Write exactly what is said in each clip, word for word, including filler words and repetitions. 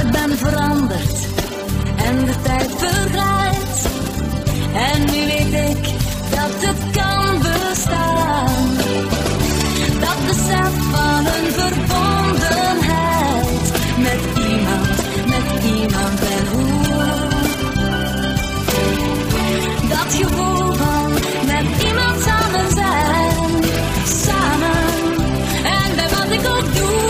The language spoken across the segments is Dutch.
ik ben veranderd en de tijd verglijdt. En nu weet ik dat het kan bestaan. Dat besef van een verbondenheid met iemand, met iemand en hoe. Dat gevoel van met iemand samen zijn, samen en bij wat ik ook doe.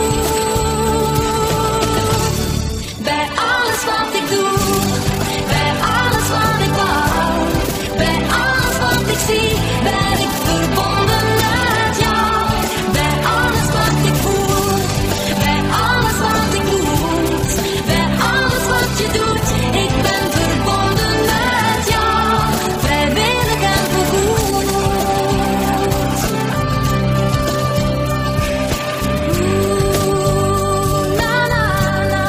Bij alles wat ik doe, bij alles wat ik wou, bij alles wat ik zie, ben ik verbonden met jou. Bij alles wat ik voel, bij alles wat ik moet, bij alles wat je doet, ik ben verbonden met jou, vrijwillig en voorgoed. Oeh, na na na.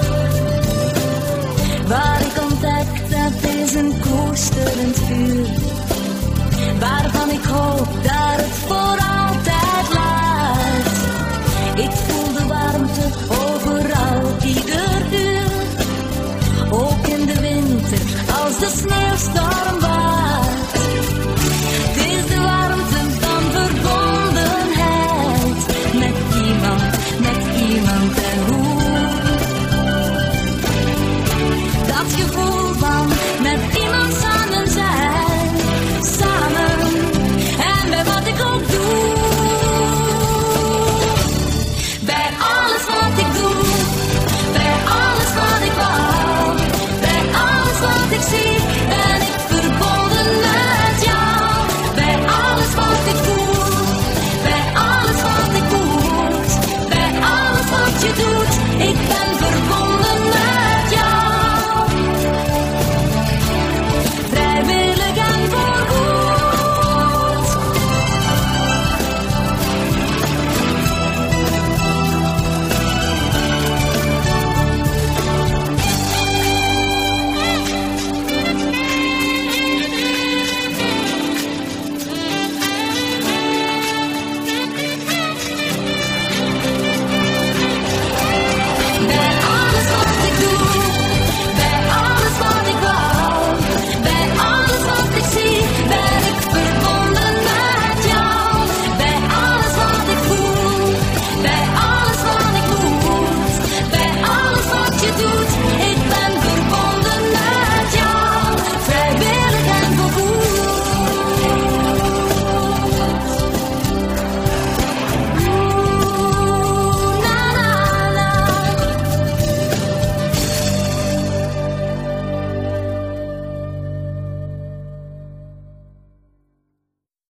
Wat ik ontdekt heb is een koesterend vuur, waarvan ik hoop dat het voor altijd laat. Ik voel de warmte overal, ieder uur. Ook in de winter, als de sneeuwstorm waait. Het is de warmte van verbondenheid met iemand, met iemand en hoe. Dat gevoel